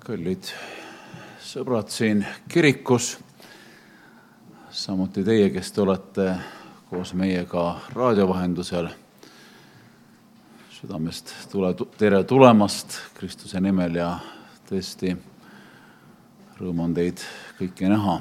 Kallid sõbrad siin kirikus, samuti teie, kes te olete koos meiega raadio vahendusel. Südamest tere tulemast Kristuse nimel ja tõesti rõõm on teid kõiki näha.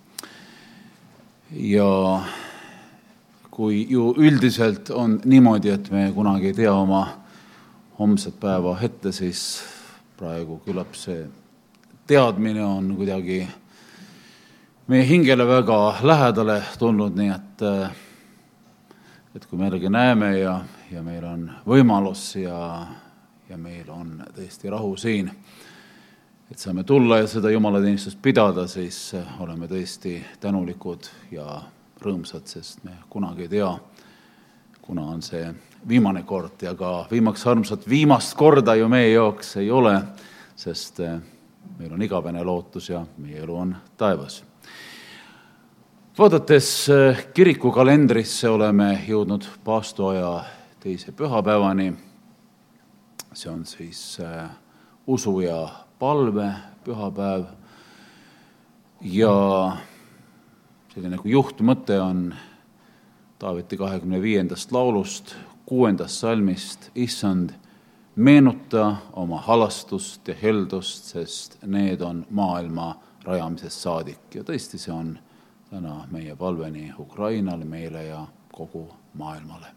Ja kui ju üldiselt on niimoodi, et me kunagi ei tea oma homset päeva ette, siis praegu küllap see teadmine on kuidagi meie hingele väga lähedale tulnud, nii et kui me jällegi näeme ja meil on võimalus ja meil on tõesti rahu siin, et saame tulla ja seda jumalateenistust pidada, siis oleme tõesti tänulikud ja rõõmsad, sest me kunagi ei tea, kuna on see viimane kord ja ka viimast korda ju meie jaoks ei ole, sest meil on igavene lootus ja meie elu on taevas. Vaadates kirikukalendrisse oleme jõudnud paastoaja teise pühapäevani. See on siis usu ja palve pühapäev ja selline kui juhtmõte on Taaveti 25. laulust, 6. salmist, Issand, meenuta oma halastust ja heldust, sest need on maailma rajamisest saadik. Ja tõesti see on täna meie palve nii Ukrainale, meile ja kogu maailmale.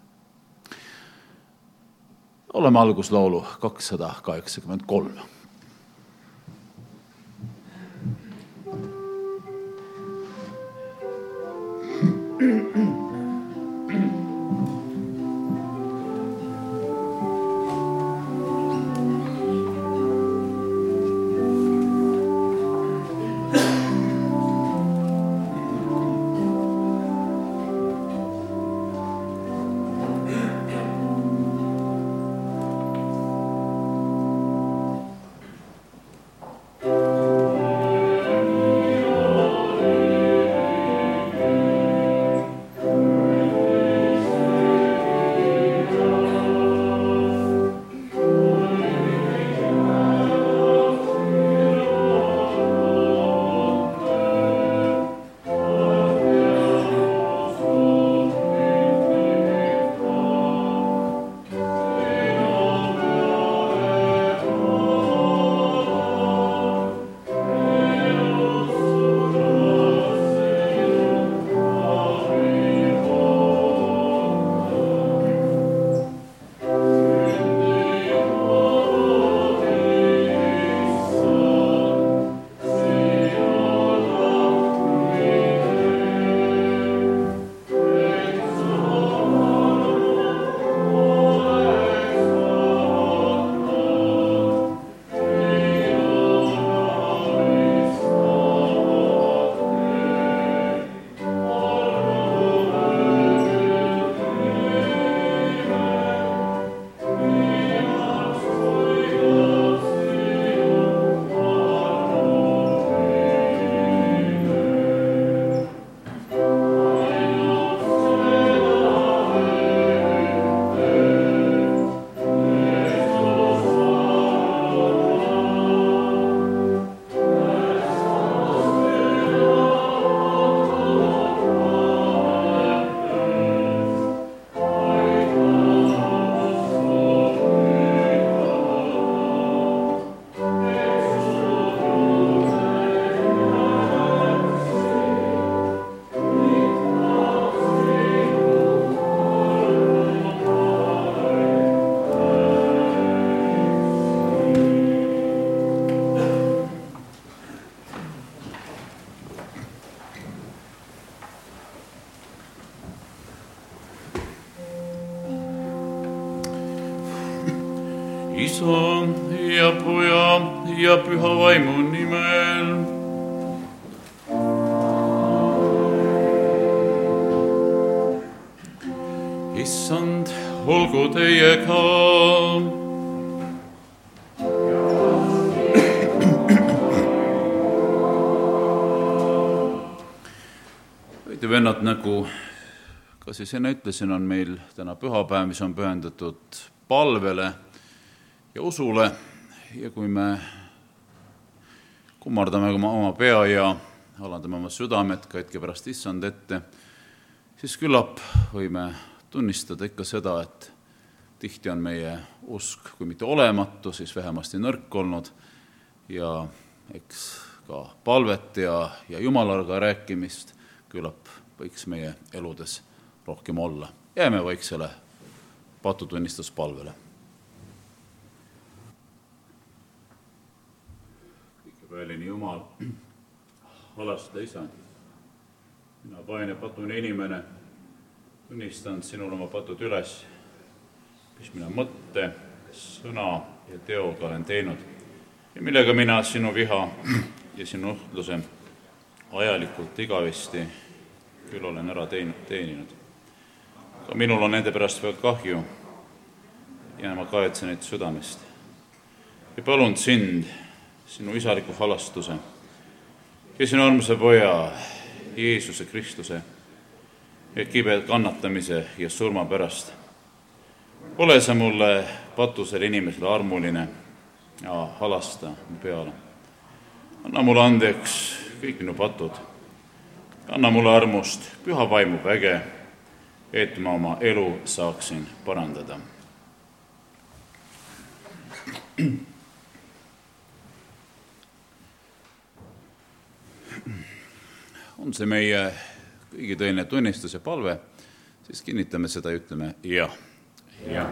Oleme alguslaulu 283. Isa ja Poja ja Püha Vaimu nimel. Issand, olgu teiega. Võite vennad, nagu ka siis enne ütlesin, on meil täna pühapäev, mis on pühendatud palvele ja usule, ja kui me kummardame oma pea ja alandame oma südamet ka hetke pärast issand ette, siis küllap võime tunnistada ikka seda, et tihti on meie usk, kui mitte olematu, siis vähemasti nõrk olnud ja eks ka palvet ja Jumalaga rääkimist küllap võiks meie eludes rohkem olla. Jääme vaiksele patutunnistuspalvele. Kõikepäeline Jumal, halasta isa, mina vaene patune inimene, tunnistan sinul oma patud üles, mis mina mõtte, sõna ja teoga olen teinud ja millega mina sinu viha ja sinu õhtluse ajalikult igavesti küll olen ära teeninud. Ka minul on nende pärast väga kahju ja ma kahetsen neid südamest. Ja palun sind, sinu isaliku halastuse ja sinu armsa poja Jeesuse Kristuse ja kibe kannatamise ja surma pärast. Ole sa mulle patusele inimesele armuline ja halasta mu peale. Anna mulle andeks kõik minu patud. Anna mulle armust püha vaimu väge, et ma oma elu saaksin parandada. On see meie kõigi tõeline tunnistus ja palve, siis kinnitame seda ja ütleme jah. Ja.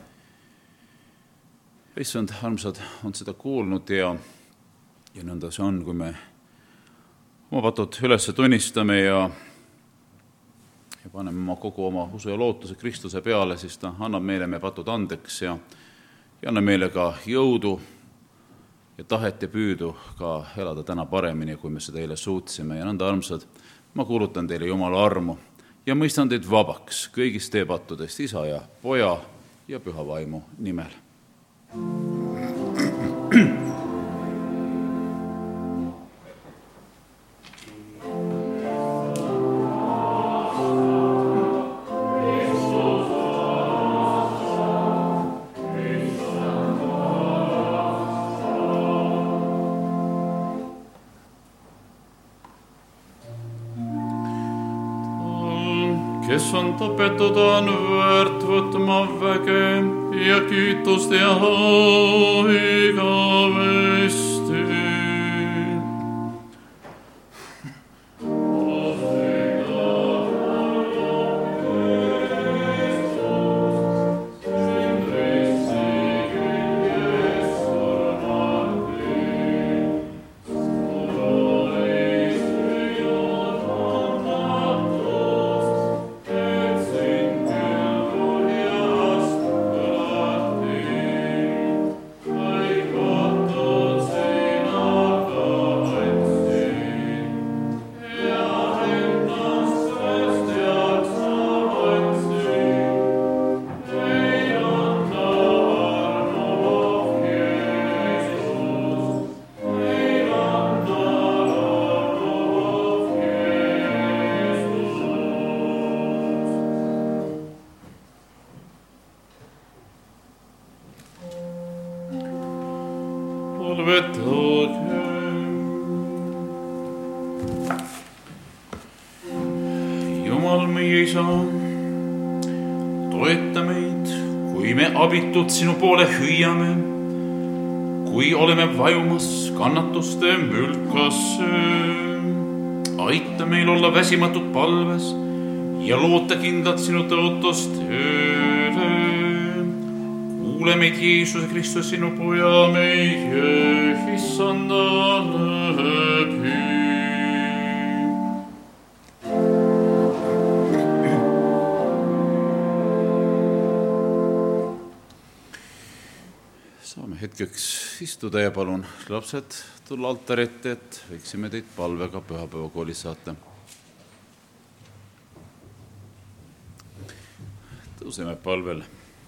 Issand, armsad, on seda kuulnud ja nõnda see on, kui me oma patud üles tunnistame ja paneme kogu oma usu ja lootuse Kristuse peale, siis ta annab meile meie patud andeks ja annab meile ka jõudu ja tahet ja püüdu ka elada täna paremini, kui me seda eile suutsime. Ja nõnda, armsad, ma kuulutan teile Jumala armu ja mõistan teid vabaks kõigist teie pattudest isa ja poja ja püha vaimu nimel. Kes on tapetud, on väärt võtma väge ja kiitust ja igavesti. Jumal meie isa, toeta meid, kui me abitud sinu poole hüüame, kui oleme vajumas kannatuste mülkasse. Aita meil olla väsimatud palves ja loota kindlalt sinu tõotust tööle. Kuule meid Jeesuse Kristus, sinu poja meie issanda läbi. Saame hetkeks istuda ja palun lapsed tulla altari ette, et võiksime teid palvega pühapäevakoolis saata. Tõuseme palvel.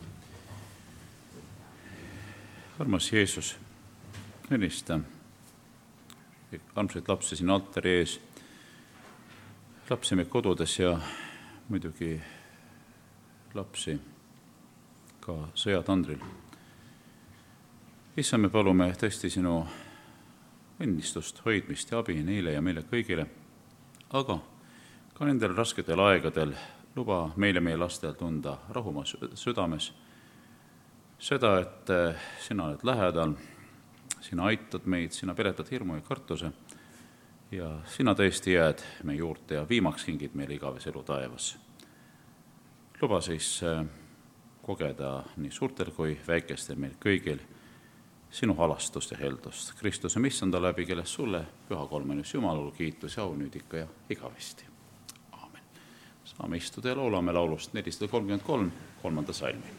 Armas Jeesus, õnnista armsaid lapsi siin altari ees, lapsi meie kodudes ja muidugi lapsi ka sõjatandril. Issa, me palume tõesti sinu õnnistust, hoidmist ja abi neile ja meile kõigile, aga ka nendel rasketel aegadel luba meile meie lastel tunda rahu oma südames, seda, et sina oled lähedal, sina aitad meid, sina peletad hirmu ja kartuse ja sina tõesti jääd meie juurde ja viimaks kingid meile igavese elu taevas. Luba siis kogeda nii suurtel kui väikestel meil kõigil sinu halastust ja heldust Kristuse issanda läbi, kellest sulle püha kolmanus Jumalal kiitus ja au nüüd ikka ja igavesti. Aamen. Saame istuda ja laulame laulust 433, 3. salmi.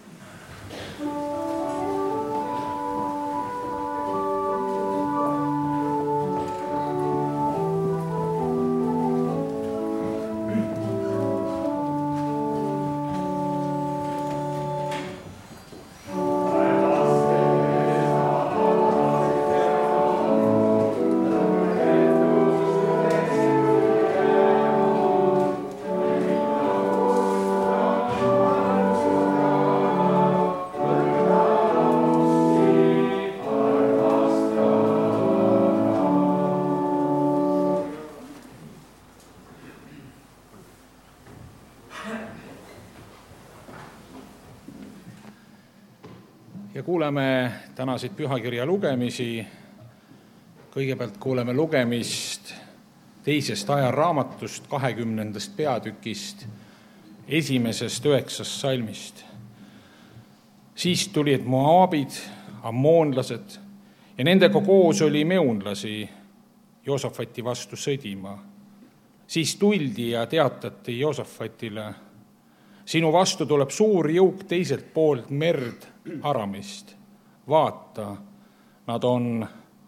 Ja kuuleme tänaseid pühakirja lugemisi. Kõigepealt kuuleme lugemist 2. ajaraamatust 20. peatükist 1. 9. salmist. Siis tulid Moabid, ammoonlased ja nendega koos oli meunlasi Joosafati vastu sõdima. Siis tuldi ja teatati Joosafatile: sinu vastu tuleb suur jõuk teiselt poolt merd Aramist. Vaata, nad on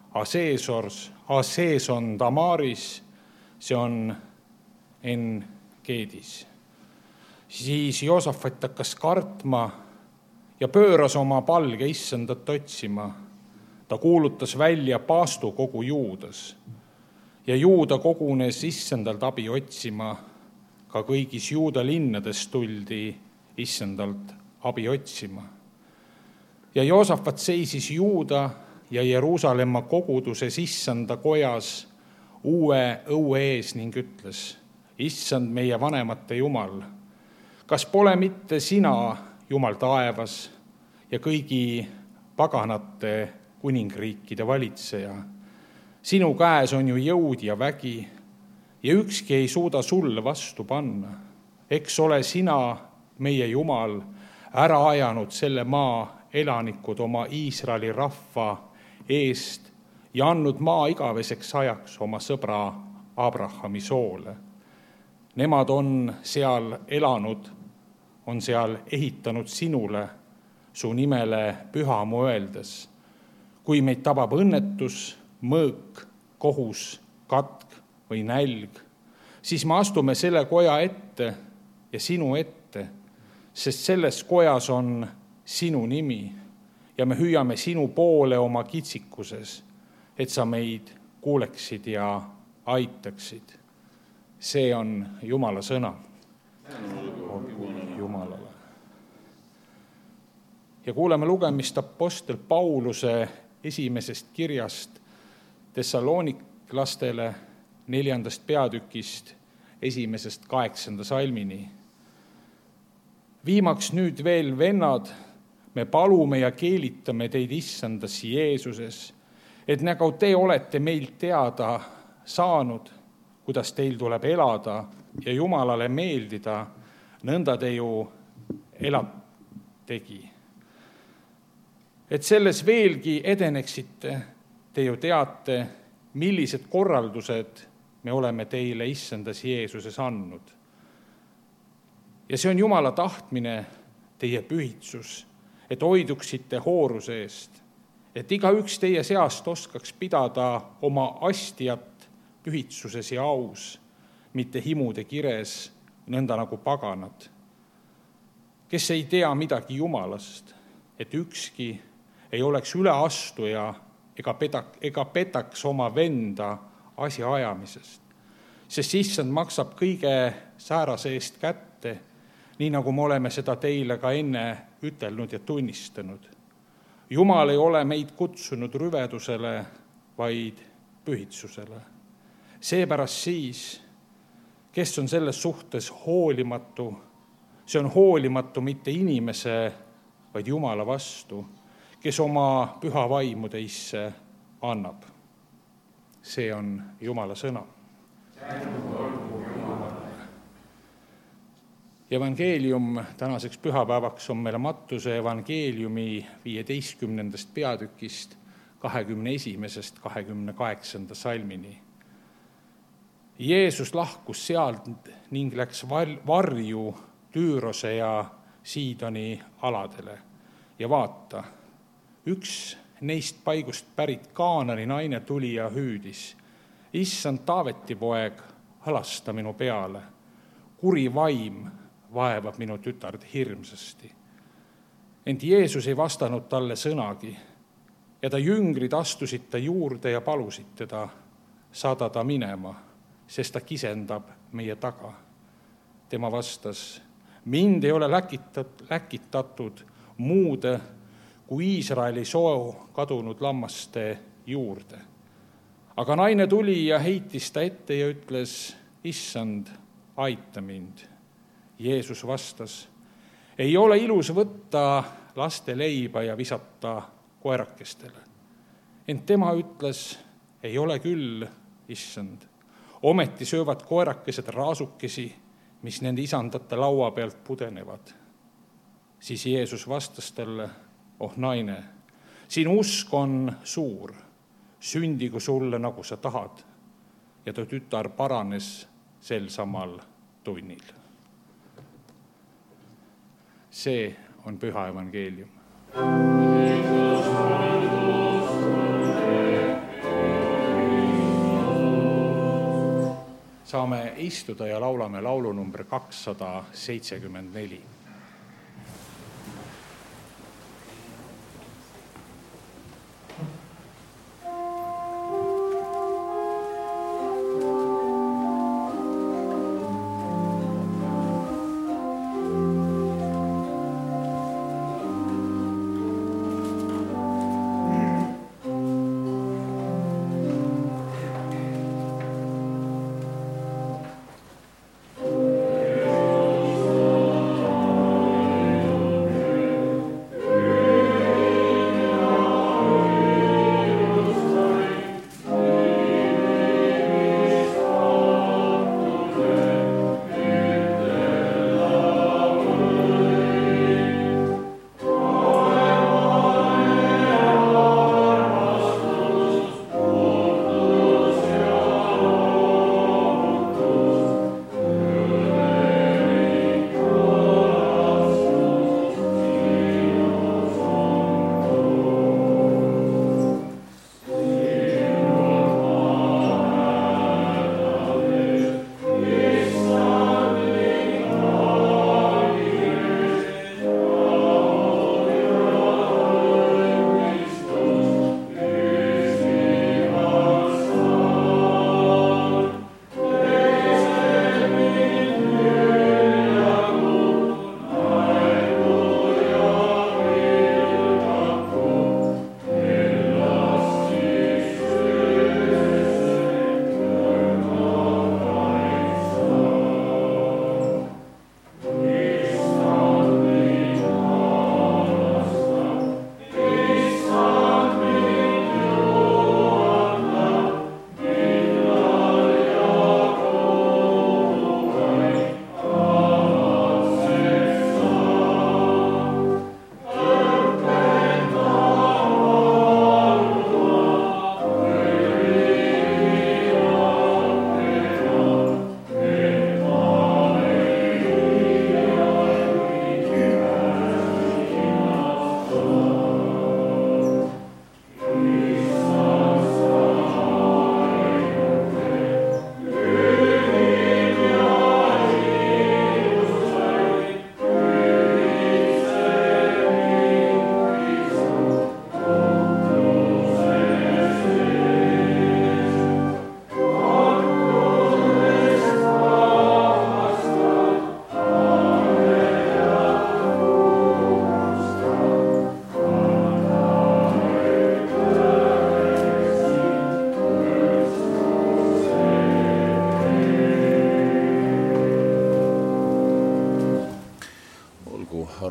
Aseson Tamaris, see on En-Geedis. Siis Joosafat hakkas kartma ja pööras oma palge issandat otsima. Ta kuulutas välja paastu kogu Juudas ja Juuda kogunes issandalt abi otsima. Ka kõigis Juuda linnades tuldi issandalt abi otsima. Ja Joosafat seisis Juuda ja Jeruusalemma koguduses issanda kojas uue õue ees ning ütles: issand, meie vanemate Jumal, kas pole mitte sina, Jumal taevas ja kõigi paganate kuningriikide valitseja? Sinu käes on ju jõud ja vägi ja ükski ei suuda sulle vastu panna. Eks ole sina, meie Jumal, ära ajanud selle maa elanikud oma Iisraeli rahva eest ja andnud maa igaveseks ajaks oma sõbra Abrahami soole. Nemad on seal elanud, on seal ehitanud sinule, su nimele pühamu öeldes. Kui meid tabab õnnetus, mõõk, kohus, katk või nälg, siis me astume selle koja ette ja sinu ette, sest selles kojas on sinu nimi ja me hüüame sinu poole oma kitsikuses, et sa meid kuuleksid ja aitaksid. See on Jumala sõna. Jumalale. Ja kuuleme lugemist apostel Pauluse 1. kirjast Thessaloniklastele 4. peatükist 1. 8. salmini. Viimaks nüüd veel, vennad, me palume ja keelitame teid issandas Jeesuses, et nagu te olete meilt teada saanud, kuidas teil tuleb elada ja Jumalale meeldida, nõnda te ju elategi. Et selles veelgi edeneksite, te ju teate, millised korraldused me oleme teile issandas Jeesuses andnud. Ja see on Jumala tahtmine, teie pühitsus, et hoiduksite hooruse eest, et igaüks teie seast oskaks pidada oma astjat pühitsuses ja aus, mitte himude kires, nõnda nagu paganad, kes ei tea midagi Jumalast, et ükski ei oleks üleastuja ega petaks oma venda asja ajamisest, sest issand maksab kõige säärase eest kätte, nii nagu me oleme seda teile ka enne ütelnud ja tunnistanud. Jumal ei ole meid kutsunud rüvedusele, vaid pühitsusele. Seepärast siis, kes on selles suhtes hoolimatu, see on hoolimatu mitte inimese, vaid Jumala vastu, kes oma püha vaimu teisse annab. See on Jumala sõna. Evangeelium tänaseks pühapäevaks on meile Mattuse evangeeliumi 15. peatükist 21. 28. salmini. Jeesus lahkus sealt ning läks varju Tüürose ja Siidoni aladele. Ja vaata, üks neist paigust pärit Kaanani naine tuli ja hüüdis: Issand Taaveti poeg, halasta minu peale. Kuri vaim vaevab minu tütard hirmsasti. Ent Jeesus ei vastanud talle sõnagi ja ta jüngrid astusid ta juurde ja palusid teda saada ta minema, sest ta kisendab meie taga. Tema vastas: mind ei ole läkitatud muude kui Iisraeli soo kadunud lammaste juurde. Aga naine tuli ja heitis ta ette ja ütles: Issand, aita mind. Jeesus vastas: ei ole ilus võtta laste leiba ja visata koerakestele. Ent tema ütles: ei ole küll, Issand. Ometi söövad koerakesed raasukesi, mis nende isandate laua pealt pudenevad. Siis Jeesus vastas talle: oh naine, sinu usk on suur, sündigu sulle nagu sa tahad. Ja ta tütar paranes sel samal tunnil. See on püha evangeelium. Saame istuda ja laulame laulu number 274.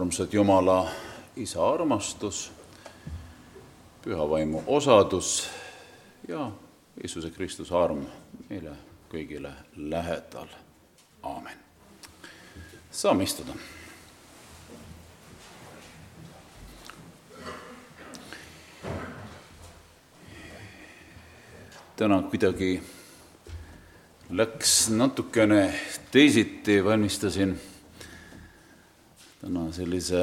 armsad Jumala Isa armastus, Püha Vaimu osadus ja Jeesuse Kristuse arm meile kõigile lähedal. Aamen. Saame istuda. Täna kuidagi läks natukene teisiti, valmistasin täna sellise,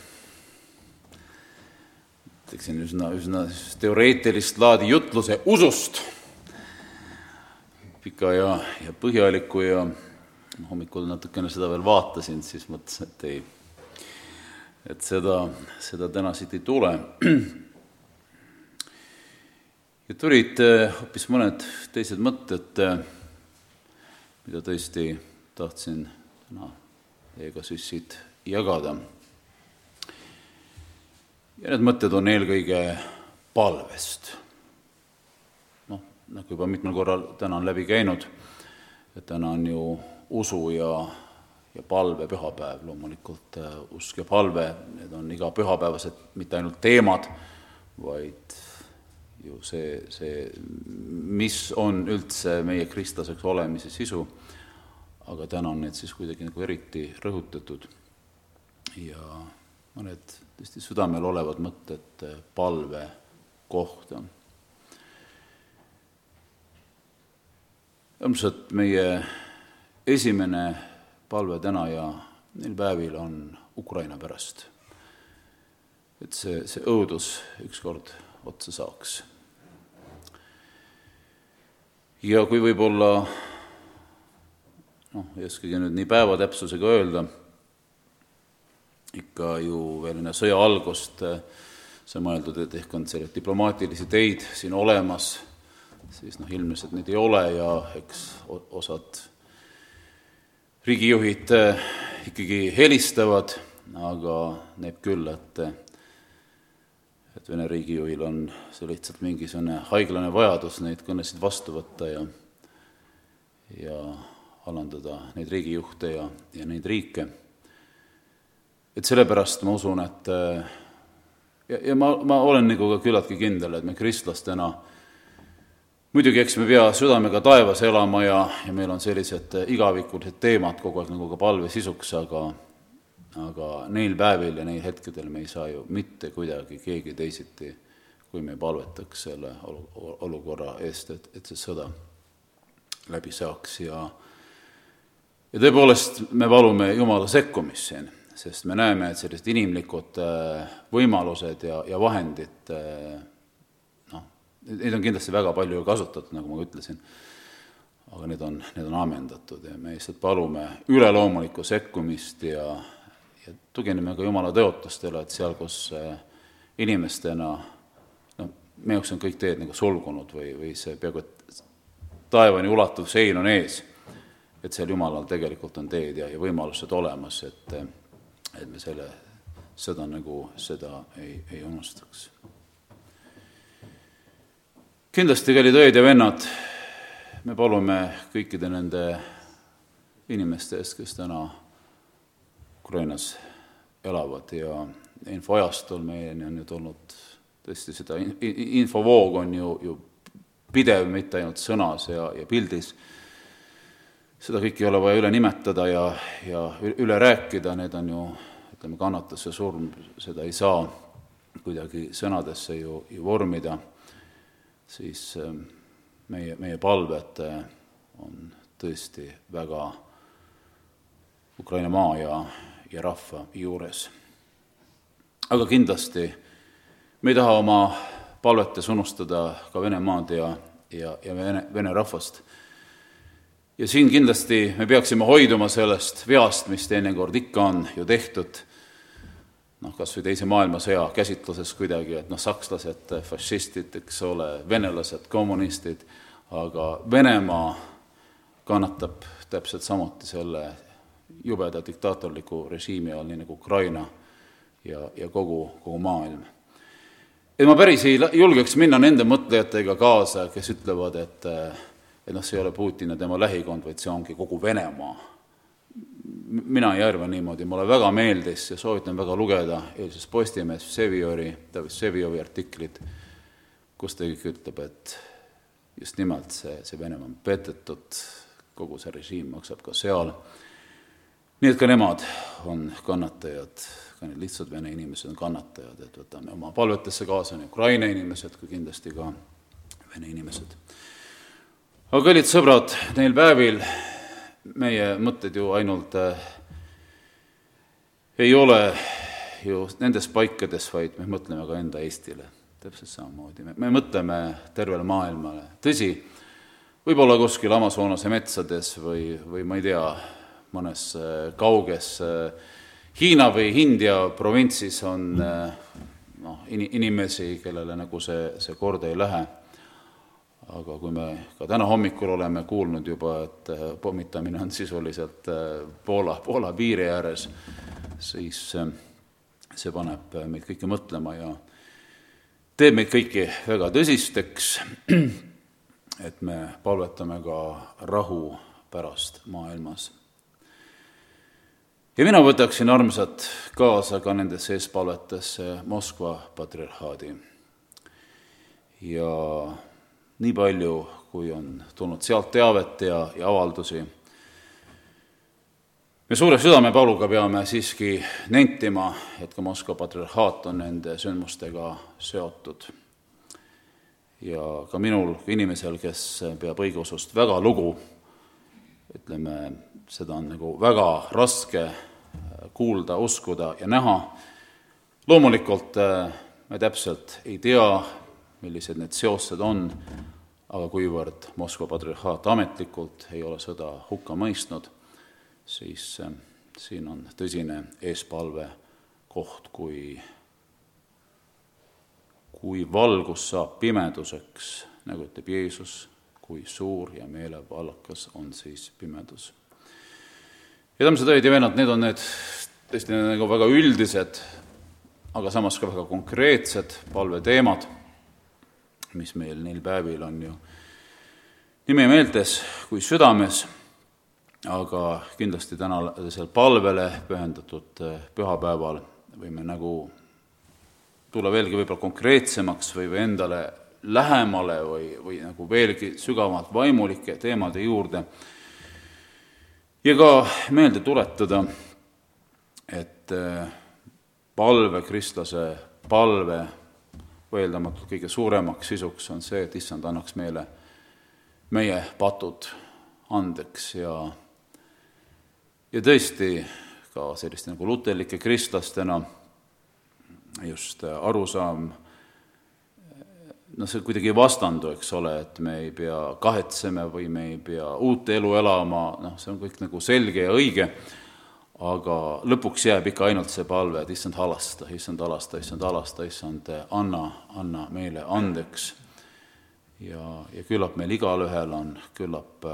ütleksin, üsna teoreetilist laadi jutluse usust, pika ja põhjaliku ja hommikul natukene seda veel vaatasin, siis mõtlesin, et seda täna siit ei tule. Ja tulid hoopis mõned teised mõtted, mida tõesti tahtsin täna teiega siis siit jagada. Ja need mõtted on eelkõige palvest. Nagu juba mitmel korral täna on läbi käinud, et täna on ju usu ja palve pühapäev. Loomulikult usk ja palve, need on iga pühapäevased mitte ainult teemad, vaid ju see, mis on üldse meie kristlaseks olemise sisu, aga täna on need siis kuidagi nagu eriti rõhutatud ja mõned tõesti südamel olevad mõtted palve kohta. Ilmselt meie esimene palve täna ja neil päevil on Ukraina pärast, et see õudus ükskord otsa saaks. Ja kui võib-olla, ei oskagi nüüd nii päevatäpsusega öelda, ikka ju veel enne sõja algust see mõeldud, et ehk on selle diplomaatilisi teid siin olemas, siis ilmselt neid ei ole ja eks osad riigijuhid ikkagi helistavad, aga näeb küll, et Vene riigijuhil on see lihtsalt mingisugune haiglane vajadus neid kõnesid vastu võtta ja alandada neid riigijuhte ja neid riike. Et sellepärast ma usun, et ja ma olen nagu ka küllaltki kindel, et me kristlastena muidugi eks me pea südamega taevas elama ja meil on sellised igavikulised teemad kogu aeg nagu ka palve sisuks, aga neil päevil ja neil hetkedel me ei saa ju mitte kuidagi keegi teisiti, kui me palvetaks selle olukorra eest, et see sõda läbi saaks. Ja tõepoolest me palume Jumala sekkumist siin, sest me näeme, et sellised inimlikud võimalused ja vahendid, neid on kindlasti väga palju kasutatud, nagu ma ütlesin, aga need on ammendatud ja me lihtsalt palume üleloomulikku sekkumist ja tugineme ka Jumala tõotustele, et seal, kus inimestena, meie jaoks on kõik teed nagu sulgunud või see peaaegu taevani ulatuv sein on ees, et seal Jumalal tegelikult on teed ja võimalused olemas, et me seda ei unustaks. Kindlasti, kallid õed ja vennad, me palume kõikide nende inimeste eest, kes täna Ukrainas elavad ja infoajastul meieni on ju tulnud tõesti seda infovoog on ju pidev, mitte ainult sõnas ja pildis. Seda kõik ei ole vaja üle nimetada ja üle rääkida, need on ju, ütleme, kannatus ja surm, seda ei saa kuidagi sõnadesse ju vormida, siis meie palved on tõesti väga Ukraina maa ja rahva juures. Aga kindlasti me ei taha oma palvetes unustada ka Venemaad ja Vene rahvast. Ja siin kindlasti me peaksime hoiduma sellest veast, mis teinekord ikka on ju tehtud, kas või teise maailmasõja käsitluses kuidagi, et sakslased, fašistid, eks ole, venelased, kommunistid, aga Venemaa kannatab täpselt samuti selle jubeda diktaatorliku režiimi all, nii nagu Ukraina ja kogu maailm. Et ma päris ei julgeks minna nende mõtlejatega kaasa, kes ütlevad, et see ei ole Putin ja tema lähikond, vaid see ongi kogu Venemaa. mina ei arva niimoodi, mulle väga meeldis ja soovitan väga lugeda eilses Postimees David Vseviovi artiklit, kus ta ütleb, et just nimelt see Venemaa on petetud, kogu see režiim maksab ka seal. Nii et ka nemad on kannatajad, ka need lihtsalt Vene inimesed on kannatajad, et võtame oma palvetesse kaasa nii Ukraina inimesed kui kindlasti ka Vene inimesed. Aga kallid sõbrad, neil päevil meie mõtted ju ainult ei ole ju nendes paikades, vaid me mõtleme ka enda Eestile. Täpselt samamoodi. Me mõtleme tervele maailmale. Tõsi, võib-olla kuskil Amazonase metsades või ma ei tea, mõnes kauges Hiina või India provintsis on inimesi, kellele nagu see korda ei lähe. Aga kui me ka täna hommikul oleme kuulnud juba, et pommitamine on sisuliselt Poola piiri ääres, siis see paneb meid kõiki mõtlema ja teeb meid kõiki väga tõsisteks, et me palvetame ka rahu pärast maailmas. Ja mina võtaksin armsat kaasa ka nendes eespalvetesse Moskva patriarhaadi. Ja nii palju, kui on tulnud sealt teavet ja avaldusi, me suure südamepaluga peame siiski nentima, et ka Moskva patriarhaat on nende sündmustega seotud. Ja ka minul inimesel, kes peab õigeusust väga lugu, ütleme, seda on nagu väga raske kuulda, uskuda ja näha. Loomulikult me täpselt ei tea, millised need seosed on, aga kuivõrd Moskva patriarhaat ametlikult ei ole sõda hukka mõistnud, siis siin on tõsine eespalve koht, kui valgus saab pimeduseks, nagu ütleb Jeesus, kui suur ja meelevallas on siis pimedus. Ja daamsed õed ja vennad, need on need tõesti nagu väga üldised, aga samas ka väga konkreetsed palveteemad, mis meil neil päevil on ju nii meie meeltes kui südames, aga kindlasti tänasel palvele pühendatud pühapäeval võime nagu tulla veelgi võib-olla konkreetsemaks või endale lähemale või nagu veelgi sügavalt vaimulike teemade juurde ja ka meelde tuletada, et palve, kristlase palve võeldamatult kõige suuremaks sisuks on see, et issand annaks meile meie patud andeks ja tõesti ka selliste nagu luterlike kristlastena just arusaam, see kuidagi ei vastandu, eks ole, et me ei pea kahetsema või me ei pea uut elu elama, see on kõik nagu selge ja õige, aga lõpuks jääb ikka ainult see palve, et issand halasta, issand anna meile andeks. Ja küllap meil igalühel on, küllap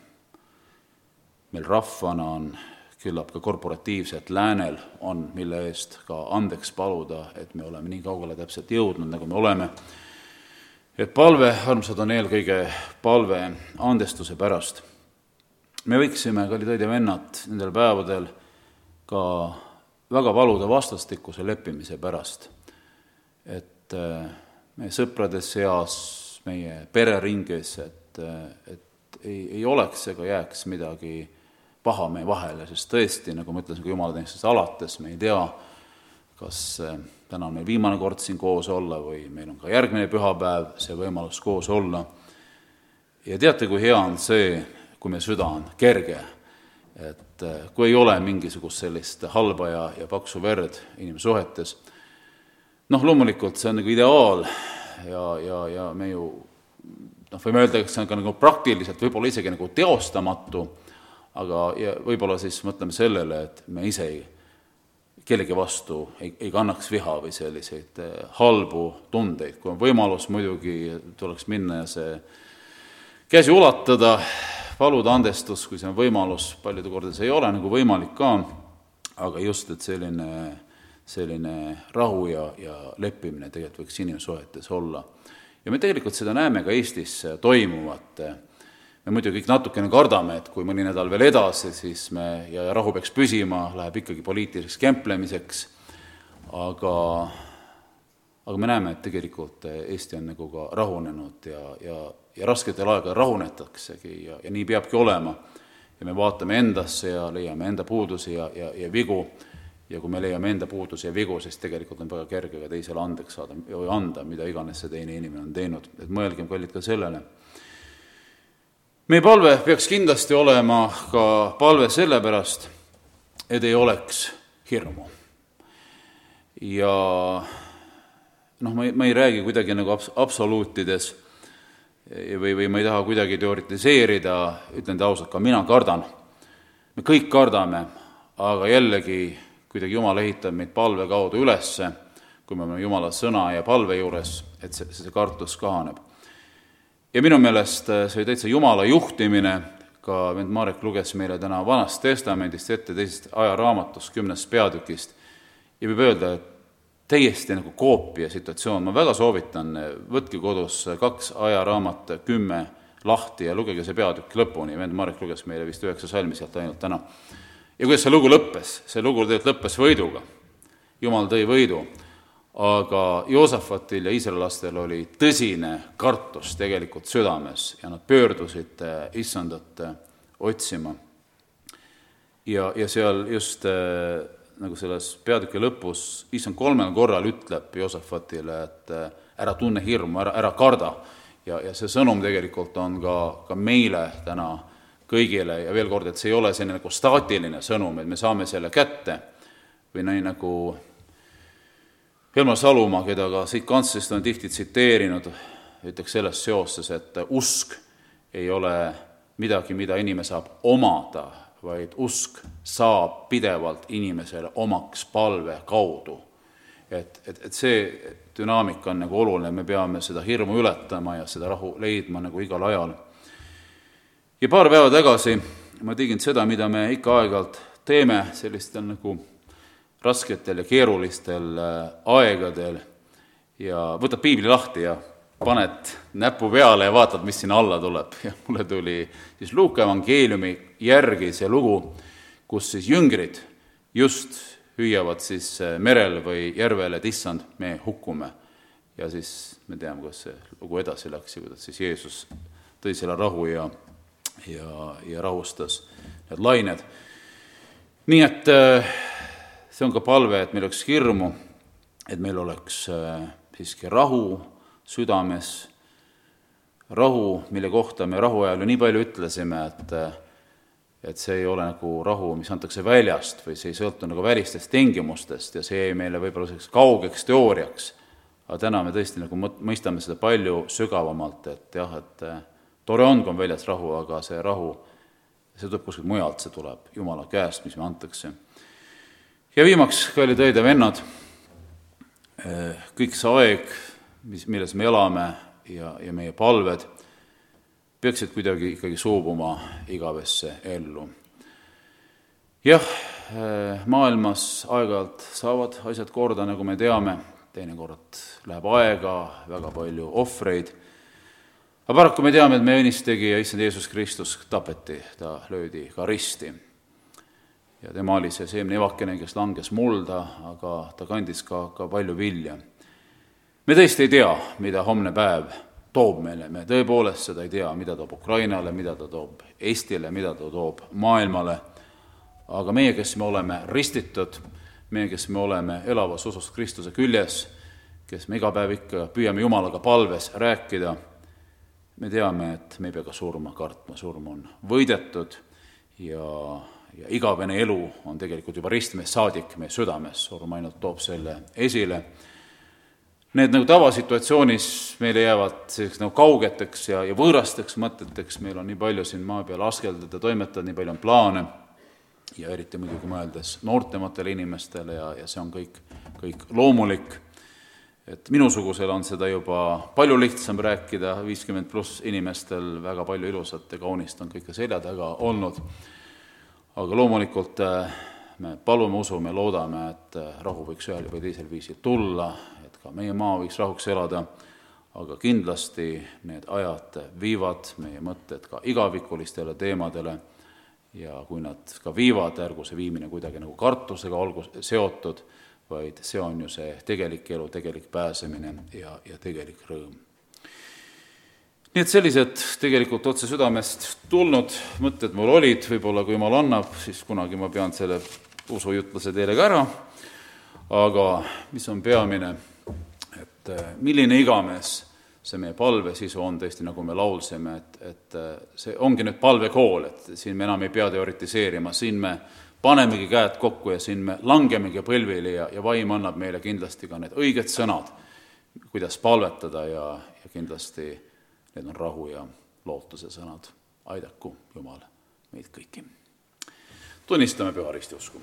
meil rahvana on, küllap ka korporatiivselt läänel on, mille eest ka andeks paluda, et me oleme nii kaugele täpselt jõudnud, nagu me oleme. Et palve, armsad, on eelkõige palve andestuse pärast. Me võiksime, kallid õed ja vennad, nendel päevadel ka väga paluda vastastikuse leppimise pärast, et meie sõprade seas, meie pereringis, et ei oleks ega jääks midagi paha meie vahele, sest tõesti, nagu ma ütlesin, kui jumalateenistusest alates, me ei tea, kas täna on meil viimane kord siin koos olla või meil on ka järgmine pühapäev see võimalus koos olla. Ja teate, kui hea on see, kui meie süda on kerge, et kui ei ole mingisugust sellist halba ja paksu verd inimsuhetes. Loomulikult see on nagu ideaal ja me ju, võime öelda, et see on ka nagu praktiliselt võib-olla isegi nagu teostamatu, aga võib-olla siis mõtleme sellele, et me ise kellegi vastu ei kannaks viha või selliseid halbu tundeid. Kui on võimalus, muidugi tuleks minna ja see käsi ulatada, paluda andestus, kui see on võimalus, paljude kordades ei ole nagu võimalik ka, aga just, et selline rahu ja leppimine tegelikult võiks inimsuhetes olla. Ja me tegelikult seda näeme ka Eestis toimuvat. me muidu kõik natukene kardame, et kui mõni nädal veel edasi, siis ja rahu peaks püsima, läheb ikkagi poliitiliseks kemplemiseks, aga me näeme, et tegelikult Eesti on nagu ka rahunenud ja rasketel aegadel rahunetaksegi ja nii peabki olema. Ja me vaatame endasse ja leiame enda puudusi ja vigu. Ja kui me leiame enda puudusi ja vigu, siis tegelikult on väga kerge ka teisele andeks saada või anda, mida iganes see teine inimene on teinud. Et mõelgem, kallid, ka sellele. Meie palve peaks kindlasti olema ka palve sellepärast, et ei oleks hirmu. Ja ma ei räägi kuidagi nagu absoluutides või ma ei taha kuidagi teoritiseerida, ütlen ta ausalt, ka mina kardan. Me kõik kardame, aga jällegi kuidagi Jumal ehitab meid palve kaudu ülesse, kui me oleme Jumala sõna ja palve juures, et see kartus kahaneb. Ja minu meelest see täitsa Jumala juhtimine, ka vend Marek luges meile täna Vanast Testamendist ette 2. ajaraamatust 10. peatükist ja võib öelda, et täiesti nagu koopia situatsioon. Ma väga soovitan, võtke kodus 2 ajaraamat 10 lahti ja lugege see peatükk lõpuni. Vend Marek luges meile vist 9 salmi sealt ainult täna. Ja kuidas see lugu lõppes? See lugu lõppes võiduga. Jumal tõi võidu. Aga Joosafatil ja iisraelastel oli tõsine kartus tegelikult südames ja nad pöördusid issandat otsima. Ja seal just nagu selles peatüki lõpus issand 3 korral ütleb Joosafatile, et ära tunne hirmu, ära karda. Ja see sõnum tegelikult on ka meile täna kõigile ja veel kord, et see ei ole selline nagu staatiline sõnum, et me saame selle kätte või nii nagu Helmar Salumaa, keda ka siit kantslist on tihti tsiteerinud, ütleks selles seoses, et usk ei ole midagi, mida inimene saab omada, vaid usk saab pidevalt inimesele omaks palve kaudu. Et see dünaamika on nagu oluline, me peame seda hirmu ületama ja seda rahu leidma nagu igal ajal. Ja paar päeva tagasi ma tegin seda, mida me ikka aeg-ajalt teeme sellistel nagu rasketel ja keerulistel aegadel ja võtad piibli lahti ja paned näpu peale ja vaatad, mis sinna alla tuleb. Ja mulle tuli siis Luuka evangeeliumi järgi see lugu, kus siis jüngrid just hüüavad siis merel või järvel, et issand, me hukkume. Ja siis me teame, kuidas see lugu edasi läks ja kuidas siis Jeesus tõi selle rahu ja rahustas need lained. Nii et see on ka palve, et meil oleks hirmu, et meil oleks siiski rahu südames, rahu, mille kohta me rahu ajal nii palju ütlesime, et see ei ole nagu rahu, mis antakse väljast või see ei sõltu nagu välistest tingimustest ja see jäi meile võib-olla selleks kaugeks teooriaks. Aga täna me tõesti nagu mõistame seda palju sügavamalt, et jah, et tore on, kui on väljas rahu, aga see rahu, see tuleb kuskilt mujalt, see tuleb Jumala käest, mis me antakse. Ja viimaks, kallid õed ja vennad, kõik see aeg, milles me elame ja meie palved peaksid kuidagi ikkagi suubuma igavesse ellu. Jah, maailmas aeg-ajalt saavad asjad korda, nagu me teame, teinekord läheb aega, väga palju ohvreid. Aga paraku me teame, et meie õnnistegija issand Jeesus Kristus tapeti, ta löödi ka risti. Ja tema oli see seemne evakene, kes langes mulda, aga ta kandis ka palju vilja. Me tõesti ei tea, mida homne päev toob meile. Me tõepoolest seda ei tea, mida toob Ukrainale, mida ta toob Eestile, mida ta toob maailmale. Aga meie, kes me oleme ristitud, meie, kes me oleme elavas usus Kristuse küljes, kes me iga päev ikka püüame Jumalaga palves rääkida, me teame, et me ei pea ka surma kartma. Surm on võidetud ja igavene elu on tegelikult juba ristmees saadik meie südames. Surm ainult toob selle esile. Need nagu tavasituatsioonis meile jäävad selliseks nagu kaugeteks ja võõrasteks mõteteks. Meil on nii palju siin maa peal askeldada, toimetada, nii palju on plaane ja eriti muidugi mõeldes noortematele inimestele ja see on kõik loomulik. Et minusugusel on seda juba palju lihtsam rääkida, 50+ inimestel väga palju ilusat ja kaunist on kõike selja taga olnud. Aga loomulikult me palume, usume, loodame, et rahu võiks ühel või teisel viisil tulla, et ka meie maa võiks rahuks elada, aga kindlasti need ajad viivad meie mõtted ka igavikulistele teemadele ja kui nad ka viivad, ärgu see viimine kuidagi nagu kartusega olgu seotud, vaid see on ju see tegelik elu, tegelik pääsemine ja tegelik rõõm. Nii et sellised tegelikult otse südamest tulnud mõtted mul olid, võib-olla kui Jumal annab, siis kunagi ma pean selle usujutluse teile ka ära, aga mis on peamine, et milline iganes see meie palve sisu on tõesti, nagu me laulsime, et see ongi nüüd palvekool, et siin me enam ei pea teoritiseerima, siin me panemegi käed kokku ja siin me langemegi põlvili ja vaim annab meile kindlasti ka need õiged sõnad, kuidas palvetada ja kindlasti need on rahu ja lootuse sõnad. Aidaku Jumal meid kõiki. Tunnistame püha ristiusku.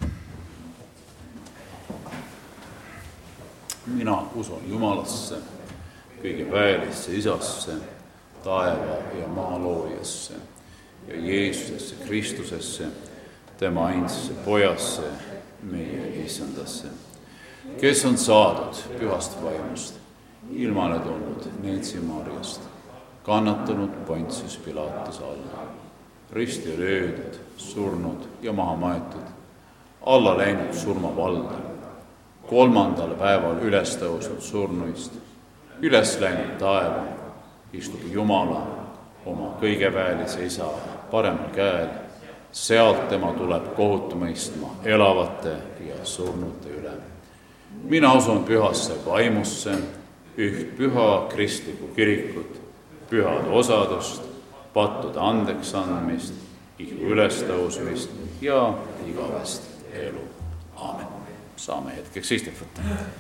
Mina usun Jumalasse, kõige väelisse Isasse, taeva ja maa loojasse ja Jeesusesse, Kristusesse, tema ainsasse pojasse, meie Issandasse, kes on saadud pühast vaimust, ilmale tulnud Neitsi Marjast, kannatanud Pontius Pilatuse all, risti löödud, surnud ja maha maetud, alla läinud surmavalda, 3. päeval üles tõusnud surnuist, üles läinud taeva, istub Jumala oma kõigeväelise Isa paremal käel, sealt tema tuleb kohut mõistma elavate ja surnute üle. Mina usun pühasse vaimusse, üht püha kristlikku kirikut, pühade osadust, pattude andeks andmist, ihu ülestõusmist ja igavest elu. Aamen. Saame hetkeks istet võtta.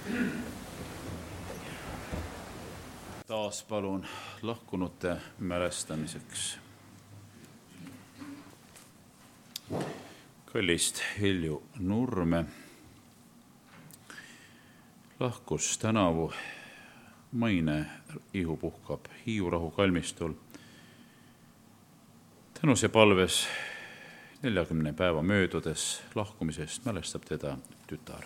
Taas palun lahkunute mälestamiseks. Kallist Helju Nurme lahkus tänavu. Maine ihu puhkab Hiiurahu kalmistul. Tänuse palves 40 päeva möödudes lahkumisest mälestab teda tütar.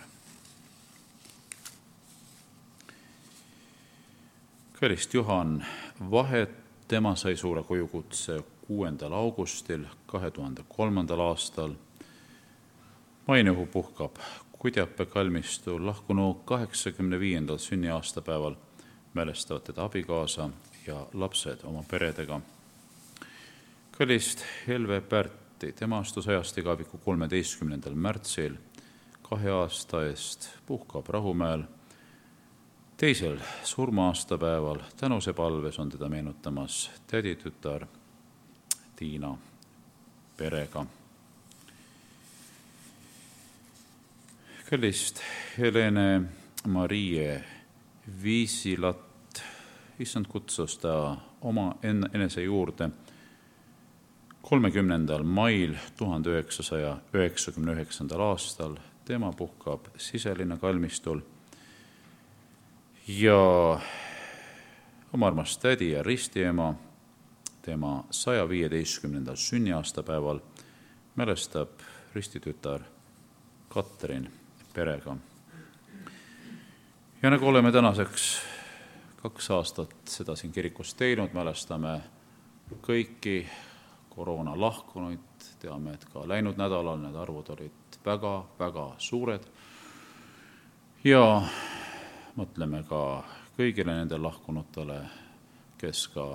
Kallist Juhan Vahet, tema sai suure kojukutse 6. augustil 2003. aastal. Mainehu puhkab Kudjape kalmistul, lahkunu 85. sünniaastapäeval mälestavad teda abikaasa ja lapsed oma peredega. Kallist Helve Pärti, tema astus ajast igaviku 13. märtsil 2 aasta eest, puhkab Rahumäel. 2. surma-aastapäeval tänuse palves on teda meenutamas täditütar Tiina perega. Kallist Helene Marie Viisilat, issand kutsus ta oma enese juurde 30. mail 1999. aastal. Tema puhkab Siselinna kalmistul ja oma armas tädi ja ristiema tema 115. sünniaastapäeval mälestab ristitütar Katrin perega. Ja nagu oleme tänaseks 2 aastat seda siin kirikus teinud, mälestame kõiki koroona lahkunuid, teame, et ka läinud nädalal need arvud olid väga suured ja mõtleme ka kõigile nende lahkunutele, kes ka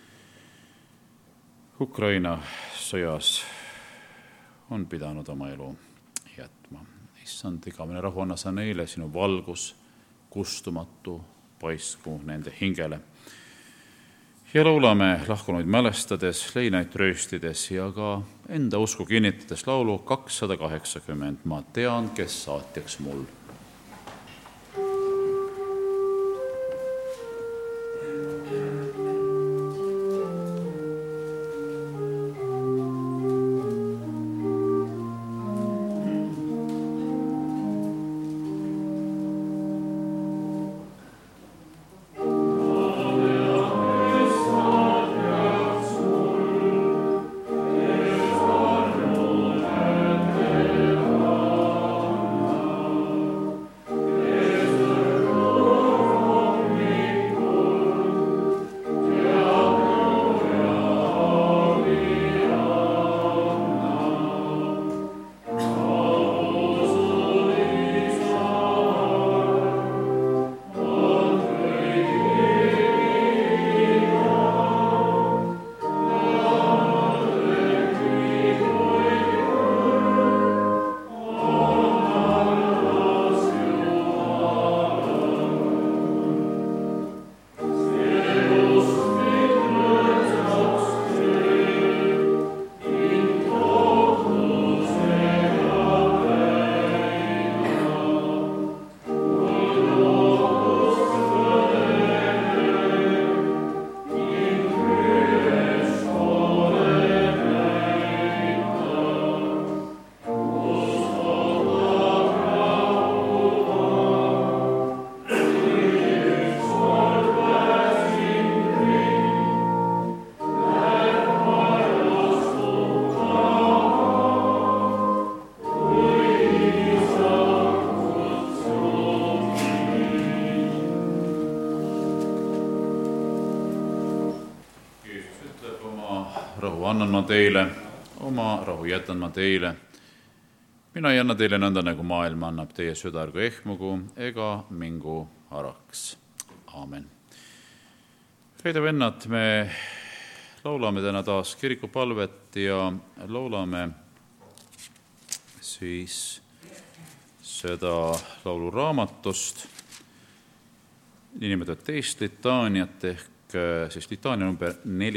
Ukraina sõjas on pidanud oma elu jätma. Issand, igavene rahu anna sa neile, sinu valgus kustumatu paisku nende hingele. Ja laulame lahkunuid mälestades, leinaid trööstides ja ka enda usku kinnitades laulu 280. Ma tean, kes saatjaks mul. rahu annan ma teile, oma rahu jätan ma teile. Mina ei anna teile nõnda, nagu maailm annab, teie süda ärgu ehmugu ega mingu haraks. Aamen. Heide vennad, me laulame täna taas kirikupalvet ja laulame siis seda lauluraamatust, niinimetatud teist litaaniat ehk siis litaania number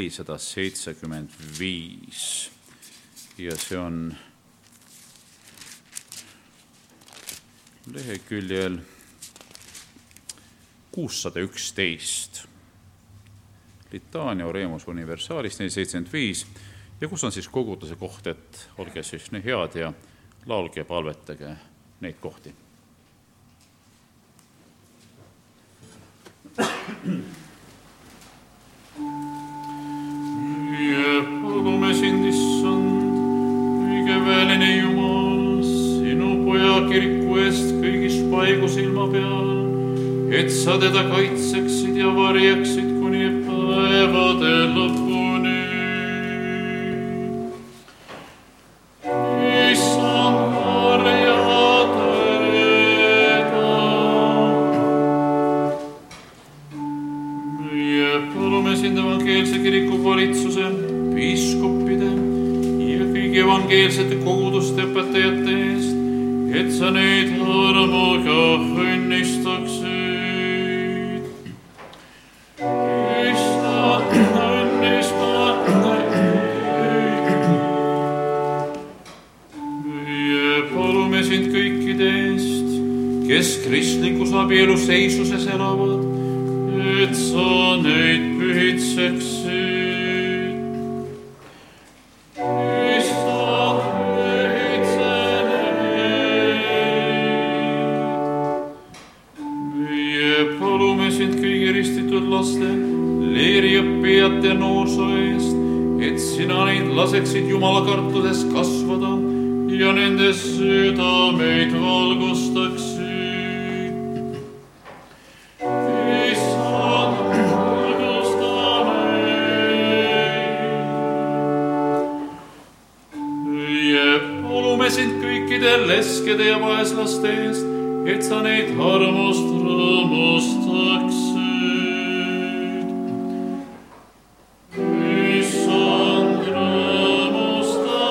475 ja see on leheküljel 611. Litaania Oremus Universalis 475 ja kus on siis koguduse koht, et olge siis nii head ja laulge ja palvetage neid kohti. Meie palume sind, issand, kõigeväeline Jumal, sinu poja kiriku eest kõigis paigus ilma peal, et sa teda kaitseksid ja varjaksid kuni päevade lõpuni. Issand, varja teda. Meie palume sind evangeelse kiriku valitsuse, piiskopide ja kõigi evangeelsete koguduste õpetajate eest, et sa neid armuga õnnistaksid. Kes kristlikus abielu seisuses elavad, et sa neid pühitseksid. Issand, pühitse neid. Meie palume sind kõigi ristitud laste, leeriõppijate ja noorsoo eest, et sina neid laseksid Jumala kartuses kasvada ja nende südameid valgustaksid. Leskede ja vaeslaste eest, et sa neid armust rõõmustaksid. Issand, rõõmusta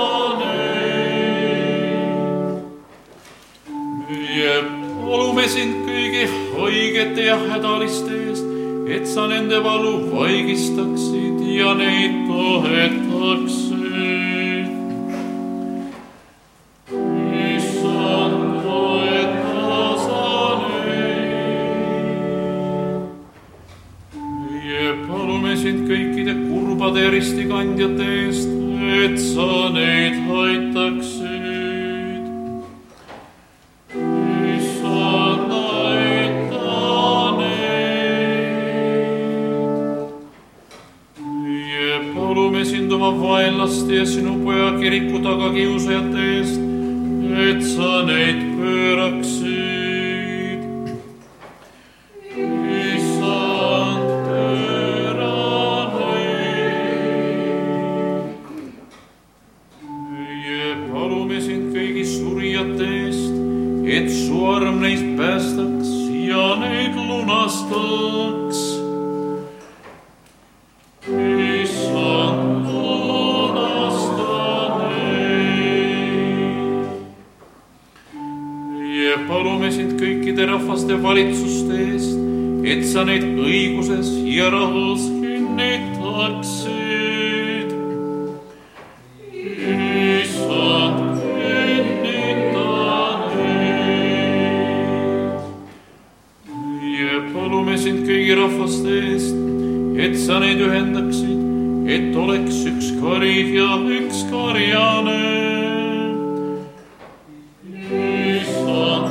neid. Meie palume sind kõigi haigete ja hädaliste eest, et sa nende valu vaigistaksid ja neid toetaksid. Ristikandjate eest, et sa neid aitaksid. Issand, aita neid. Meie palume sind oma vaenlaste ja sinu poja kiriku tagakiusajate eest, et sa neid pööraksid. Et su arm neist päästaks ja neid lunastaks. Issand, lunasta neid. Ja palume sind kõikide rahvaste valitsuste eest, et sa neid õiguses ja rahus kinnitaksid. Rahvaste eest, et sa neid ühendaksid, et oleks üks kari ja üks karjane. Issand,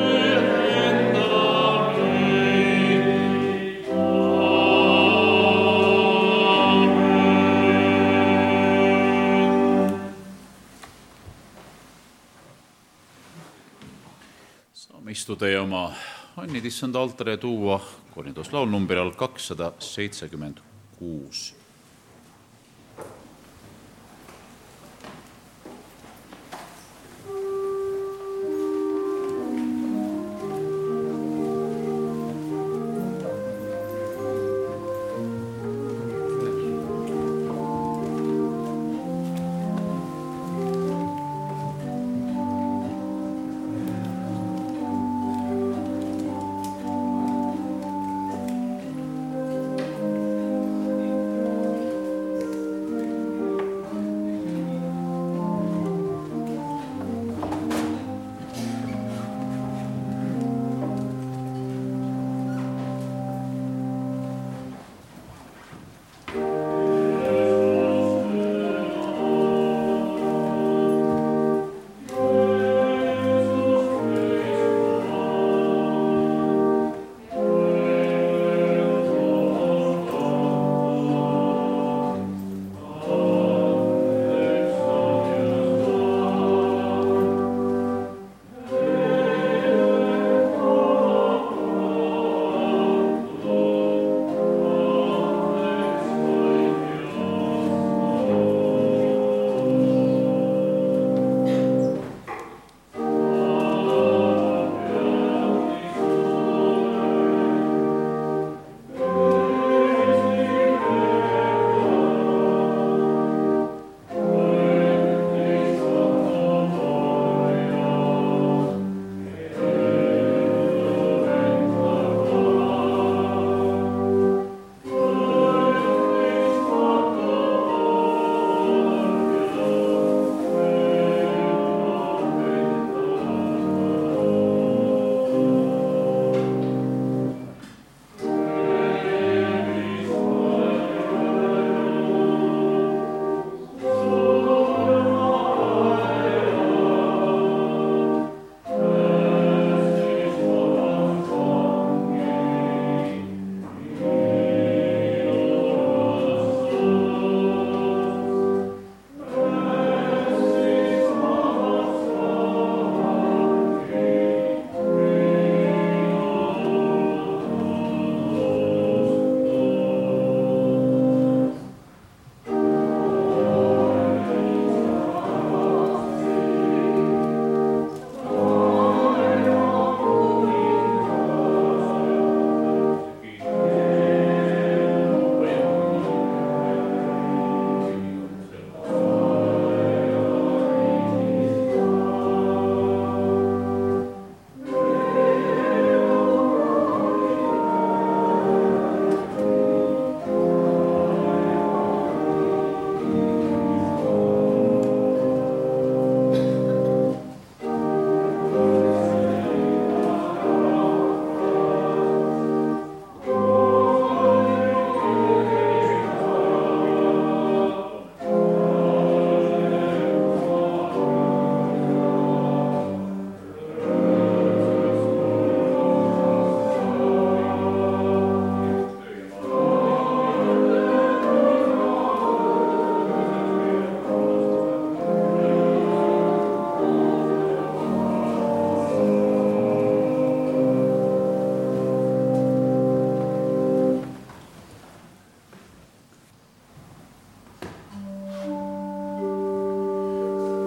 ühenda meid. Aamen. Saame istuda ja oma annid issand altare tuua korinduslaul number 276.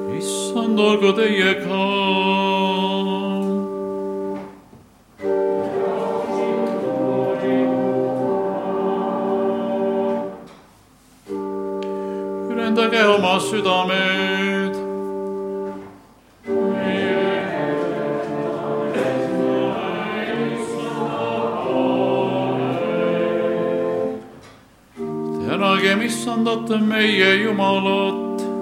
issand olgu teiega. Ülendage oma südamed. Tänagem issandat meie Jumalat.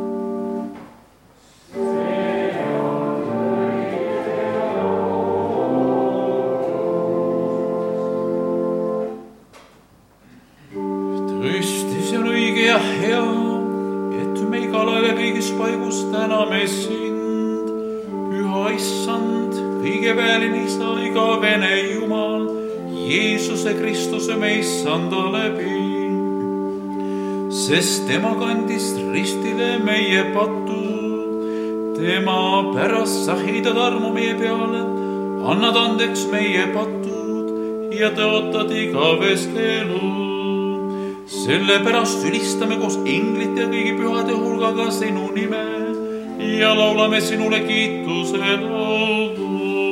Tõestis on õige ja hea, et me igal ajal ja kõigis paigus täname sind, püha issand, kõigeväeline isa, igavene Jumal, Jeesuse Kristuse me issanda läbi. Sest tema kandis ristile meie patud, tema pärast sa heidad armu meie peale, annad andeks meie patud ja tõotad igavest elu. Sellepärast ülistame koos englite ja kõigi pühade hulgaga sinu nime ja laulame sinule kiituse laulu.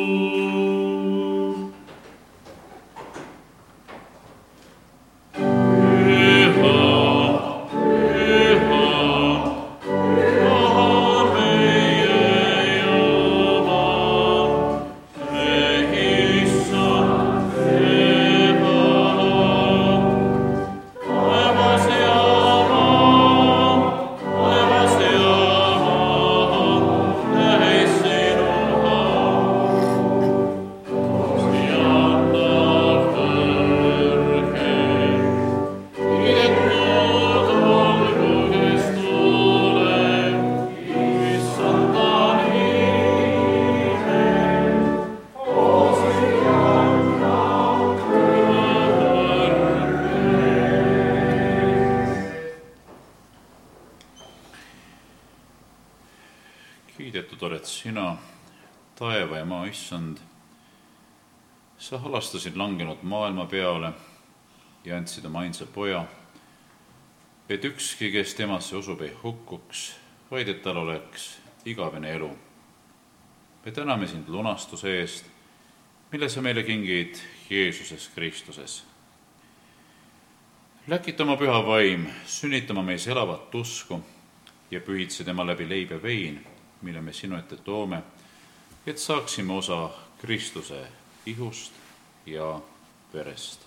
Kiidetud oled sina, taeva ja maa issand. Sa halastasid langenud maailma peale ja andsid oma ainsa poja, et ükski, kes temasse usub, ei hukkuks, vaid et tal oleks igavene elu. Me täname sind lunastuse eest, mille sa meile kingid Jeesuses Kristuses. Läkita oma püha vaim, sünnitama meis elavat usku ja pühitse tema läbi leib ja vein, mille me sinu ette toome, et saaksime osa Kristuse ihust ja verest.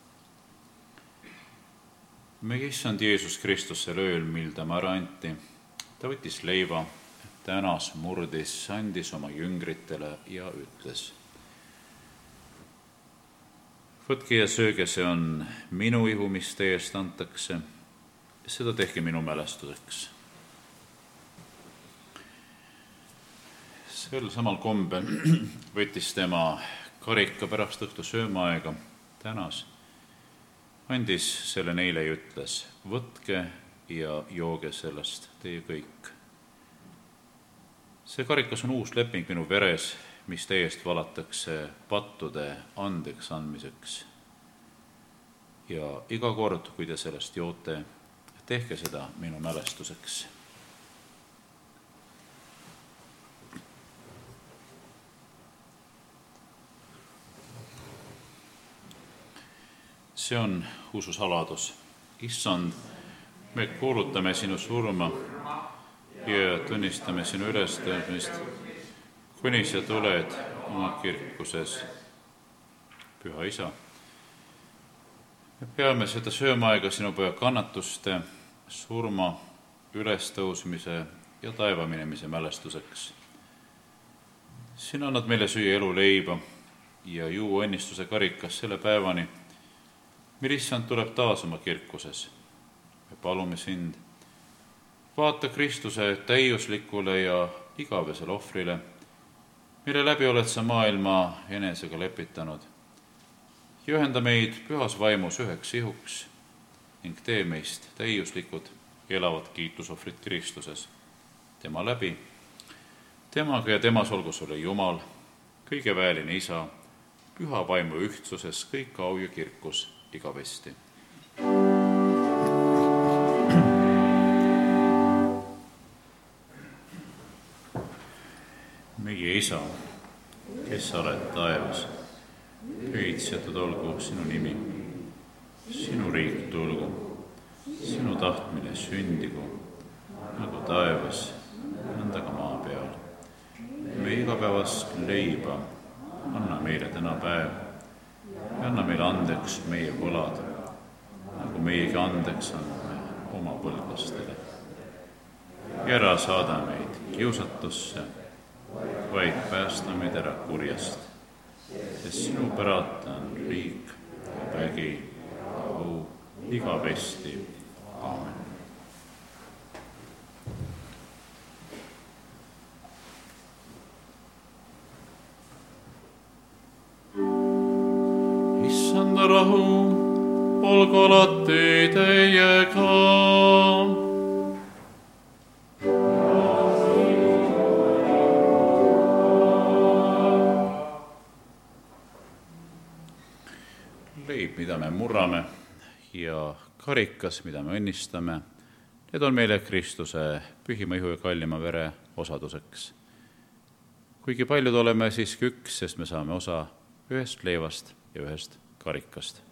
Meie issand Jeesus Kristus sel ööl, mil ta ära anti, ta võttis leiva, tänas, murdis, andis oma jüngritele ja ütles: võtke ja sööge, see on minu ihu, mis teie eest antakse, seda tehke minu mälestuseks. Sel samal kombel võttis tema karika pärast õhtu söömaaega, tänas, andis selle neile ja ütles: võtke ja jooge sellest teie kõik. See karikas on uus leping minu veres, mis teie eest valatakse pattude andeks andmiseks. Ja iga kord, kui te sellest joote, tehke seda minu mälestuseks. See on usu saladus. Issand, me kuulutame sinu surma ja tunnistame sinu ülestõusmist, kuni sa tuled oma kirkuses. Püha isa, me peame seda söömaaega sinu poja kannatuste, surma, ülestõusmise ja taeva minemise mälestuseks. Sina annad meile süüa elu leiba ja juua õnnistuse karikas selle päevani, mil issand tuleb taas oma kirkuses. Me palume sind, vaata Kristuse täiuslikule ja igavesele ohvrile, mille läbi oled sa maailma enesega lepitanud. Ja ühenda meid pühas vaimus üheks ihuks ning tee meist täiuslikud, elavad kiitusohvrid Kristuses. Tema läbi, temaga ja temas olgu sulle Jumal, kõigeväeline isa, püha vaimu ühtsuses, kõik au ja kirkus igavesti. meie Isa, kes sa oled taevas, pühitsetud olgu sinu nimi, sinu riik tulgu, sinu tahtmine sündigu, nagu taevas, nõnda ka maa peal. Meie igapäevast leiba anna meile täna päev ja anna meile andeks meie võlad, nagu meiegi andeks anname oma võlglastele. Ja ära saada meid kiusatusse, vaid päästa meid ära kurjast, sest sinu päralt on riik ja vägi, au igavesti. Aamen. Issanda rahu, olgu alati teiega. Leib, mida me murrame, ja karikas, mida me õnnistame, need on meile Kristuse pühima ihu ja kallima vere osaduseks. Kuigi paljud oleme siiski üks, sest me saame osa ühest leivast ja ühest karikast.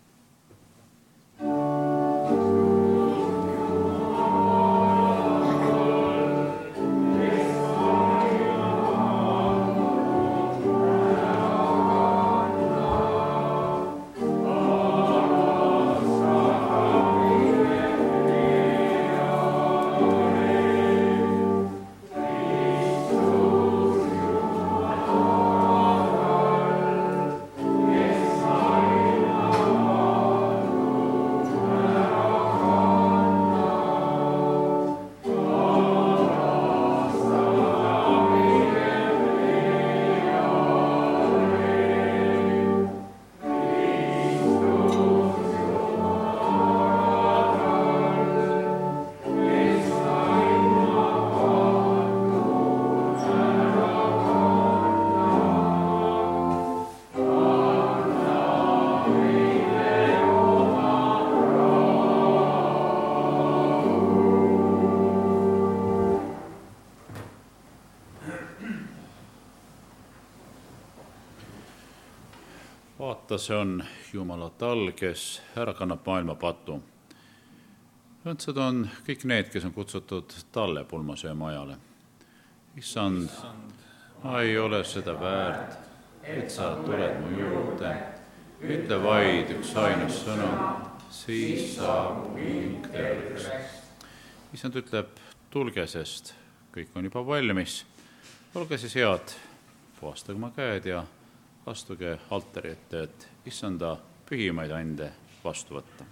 Vaata, see on Jumala tal, kes ära kannab maailma patu. Õndsad on kõik need, kes on kutsutud talle pulmasöömajale. Issand, ma ei ole seda väärt, et sa tuled mu juurde. Ütle vaid üks ainus sõna, siis saab hing terveks. Issand ütleb, tulge, sest kõik on juba valmis. Olge siis head, puhastage oma käed ja astuge altari ette, et Issanda pühimaid ande vastu võtta.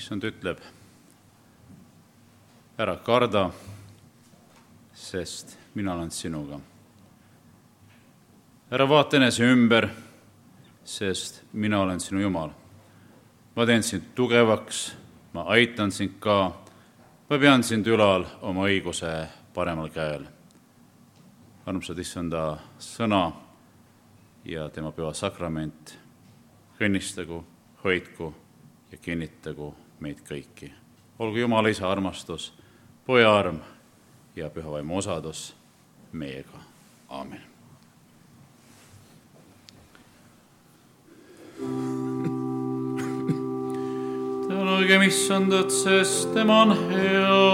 issand ütleb, ära karda, sest mina olen sinuga. Ära vaata enese ümber, sest mina olen sinu Jumal. Ma teen sind tugevaks, ma aitan sind ka, ma pean sind ülal oma õiguse paremal käel. Armsad issanda sõna ja tema püha sakrament õnnistagu, hoidku ja kinnitagu meid kõiki. Olgu Jumala Isa armastus, Poja arm ja püha vaimu osadus meiega. Aamen. Tänagem issandat, sest tema on hea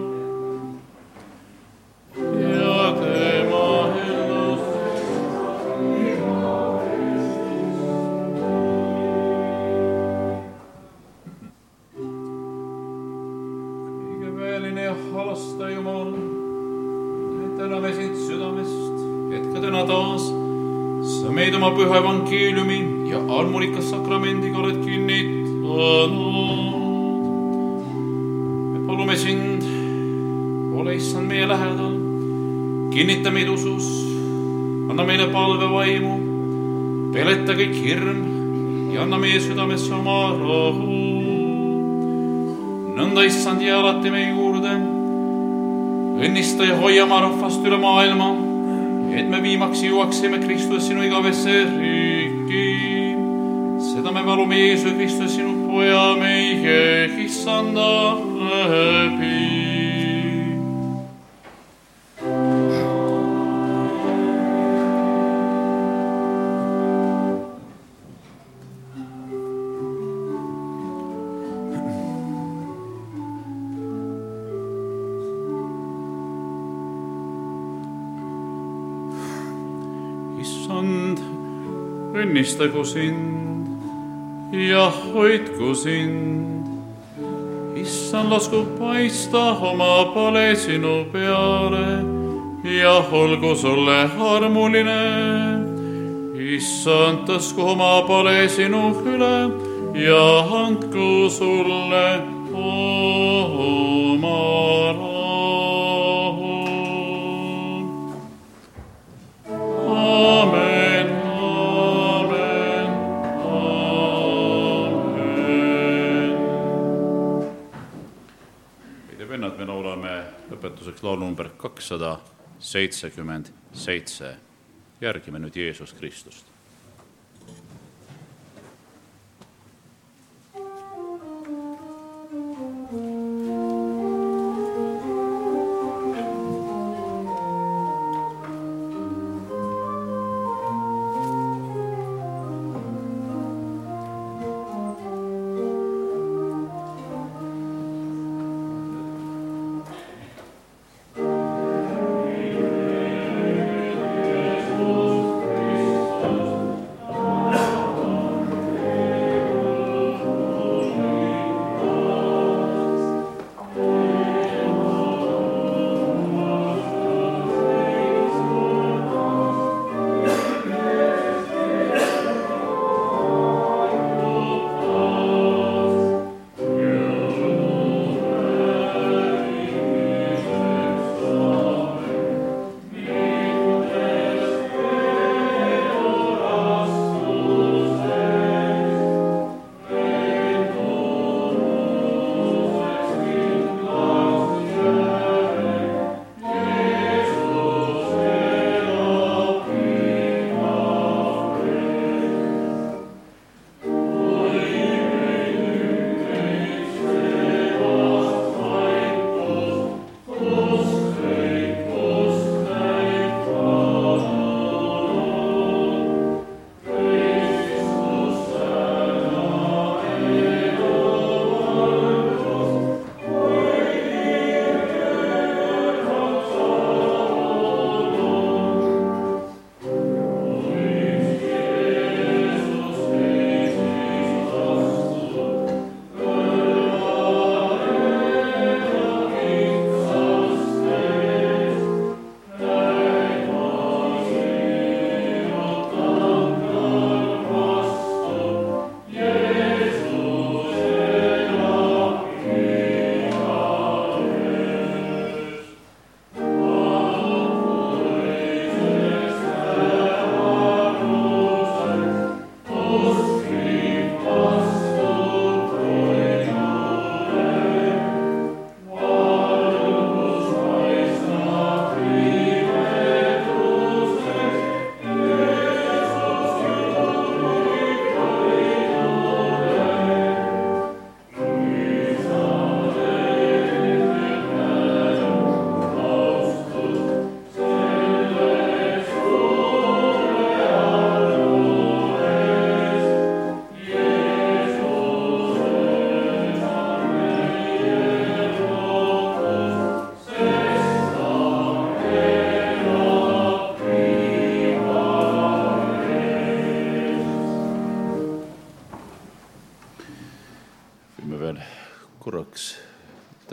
ja tema helus. Kõigeväeline ja halasta Jumal, täname sind südamest, et ka täna taas sa meid oma püha evangeeliumi ja armulikas sakramendiga oled kinnitanud. Me palume sind, ole issand meie lähedal, kinnita meid usus, anna meile palvevaimu, peleta kõik hirm ja anna meie südamesse oma rahu. Nõnda issand jää alati meie juurde, õnnista ja hoia oma rahvast üle maailma, et me viimaks jõuaksime Kristus sinu igavesse riiki. Seda me palume Jeesus Kristus sinu Poja meie issanda läbi. Issand, õnnistagu sind ja hoidku sind. Issand, lasku paista oma pale sinu peale ja olgu sulle armuline. Issand, tõsku oma pale sinu üle ja andku sulle oma rahu. Amen, amen, amen. Meid ja vennad, me laulame lõpetuseks laulu number 277. Järgime nüüd Jeesus Kristust. Kristus.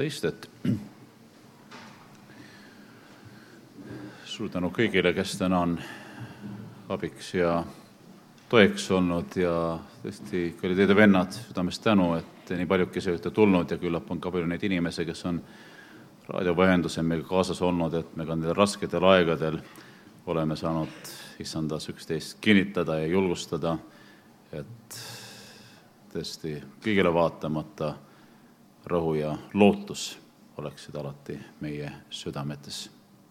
võtta istet. Suur tänu kõigile, kes täna on abiks ja toeks olnud ja tõesti, kallid teie vennad, südamest tänu, et nii paljukese olete tulnud ja küllap on ka palju neid inimesi, kes on raadiovahendusel meiega kaasas olnud, et me ka nendel rasketel aegadel oleme saanud issandas üksteist kinnitada ja julgustada, et tõesti kõigile vaatamata rõhu ja lootus oleksid alati meie südametes.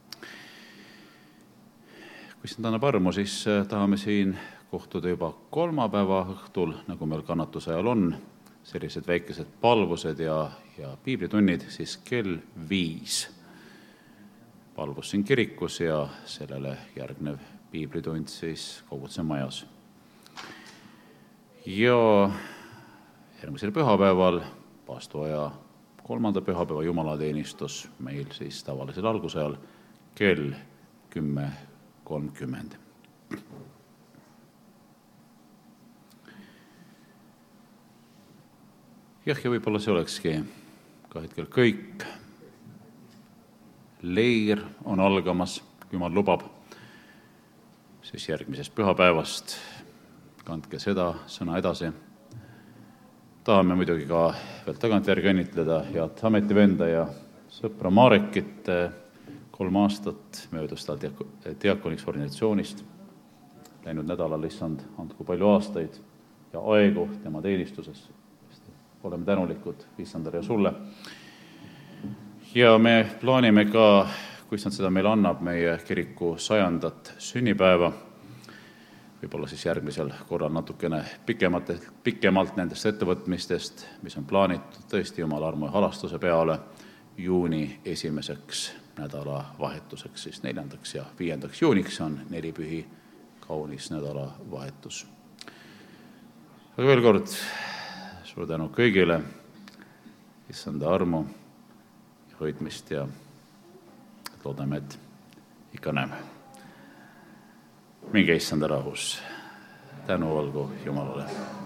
Kui siin annab armu, siis tahame siin kohtuda juba kolmapäeva õhtul, nagu meil kannatuse ajal on, sellised väikesed palvused ja piiblitunnid, siis kell 5 palvus siin kirikus ja sellele järgnev piiblitund siis koguduse majas. Ja järgmisel pühapäeval, paastuaja 3. pühapäeva jumalateenistus meil siis tavalisel algusajal kell 10:30. Ja võib-olla see olekski ka hetkel kõik. Leir on algamas, kui Jumal lubab, siis järgmisest pühapäevast. Kandke seda sõna edasi. Tahame muidugi ka veel tagantjärgi õnnitleda head ametivenda ja sõpra Marekit 3 aastat möödus tal diakoniks ordinatsioonist. Läinud nädalal issand andku palju aastaid ja aegu tema teenistuses. Oleme tänulikud issandale ja sulle. Ja me plaanime ka, kui issand seda meile annab, meie kiriku 100. sünnipäeva. Võib-olla siis järgmisel korral natukene pikemalt nendest ettevõtmistest, mis on plaanitud tõesti Jumala armu ja halastuse peale juuni 1. nädalavahetuseks, siis 4. ja 5. juuniks on 4 pühi kaunis nädalavahetus. Aga veel kord suur tänu kõigile, issanda armu ja hoidmist ja loodame, et ikka näeme. Minge issanda rahus. Tänu olgu Jumalale.